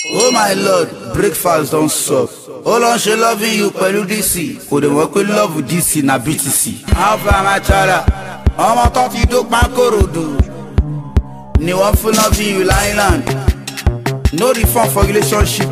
Oh my lord, breakfast don't suck. All on she loving you pẹ̀lú DC. Kò dé wọ́n pé love DC na BTC. Alpha my chala, ọmọ tó ti dó pánkòròdú. Ni wọ́n fún loving you l'island. No reform for relationship.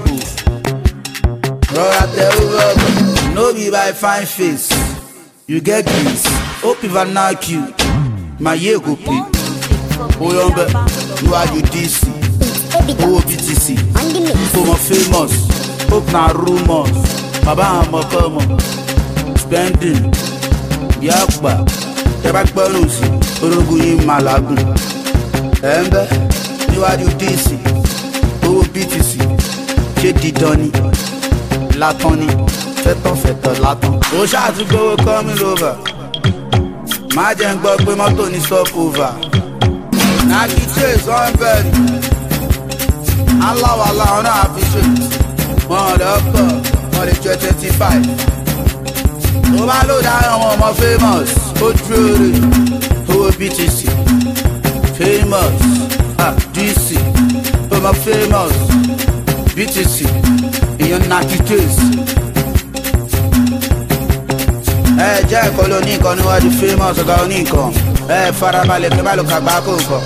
Rọra tẹ over, no be by fine face. You get this, hope if I knock you. My year go pay. Oyombe, you are you DC. Owó BTC, for my famous. Hope na rumors. Baba I'm a come spending. Yakba, tebak balusi. Orogu yin malagun. Embe, you are you DC. Owó BTC, ṣé didani, latani, fẹ́tọ̀ latan. Ó ṣáàtú gbowó coming over. Má jẹ́ ń gbọ́ pé mọ́tò ní stop over. Naki chase on bed. Allah ọ̀nà àfiṣe. Wọ́n lọ́pọ̀, wọ́n lè jẹ́ 25. Ó bá lò dáhùn àwọn ọmọ famous. Ó dúró rè, owó BTC. Famous, DC. Ọmọ famous, BTC. Ìyẹn Naki chase. Jẹ́ ẹ̀kọ́ ló ní nǹkan níwájú famous ọ̀gá oníkan. Farabalẹ̀ kí n bá lò kàgbá kó nǹkan.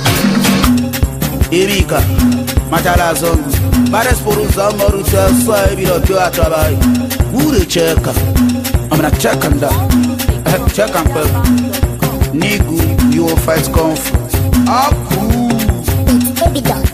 Irika, Machala Zongu. Bares por usar moru chelsea, ebi lo kyo atrabai. Who dey check? I'm gonna check and that. Check and pep. Nigu, you will fight comfort. Ah, cool. Baby dog.